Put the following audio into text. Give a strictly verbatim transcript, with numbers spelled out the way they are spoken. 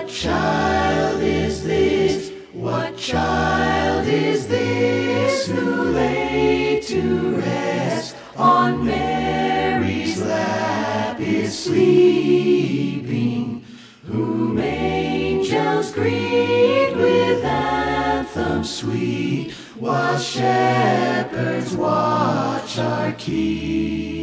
What child is this? What child is this who lay to rest on Mary's lap is sleeping, whom angels greet with anthems sweet, while shepherds watch our keep?